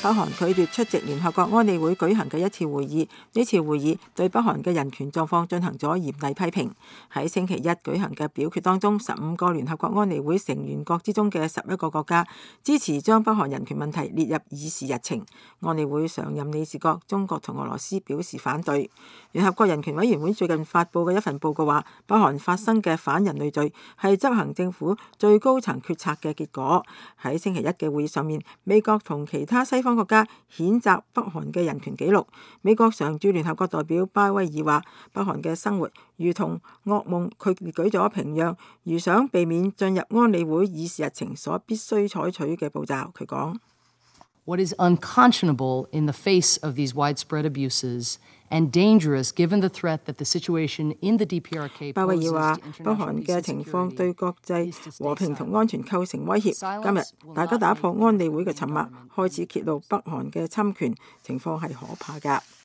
北韓拒絕出席聯合國安理會舉行嘅一次會議。呢次會議對北韓嘅人權狀況進行咗嚴厲批評。喺星期一舉行嘅表決當中，15個聯合國安理會成員國之中嘅11個國家支持將北韓人權問題列入議事日程。安理會常任理事國中國同俄羅斯表示反對。聯合國人權委員會最近發布嘅一份報告話，北韓發生嘅反人類罪係執行政府最高層決策嘅結果。喺星期一嘅會議上面，美國同其他西方國家譴責北韓嘅人權紀錄。美國常駐聯合國代表巴威爾話，北韓嘅生活如同噩夢，佢列舉咗平壤如想避免進入安理會議事日程所必須採取嘅步驟。佢講 ：What is unconscionable in the face of these widespread abuses and dangerous given the threat that the situation in the DPRK poses to international peace and security. 鮑威爾話，北韓嘅情況對國際和平同安全構成威脅。今日大家打破安理會嘅沉默，開始揭露北韓嘅侵權情況係可怕㗎。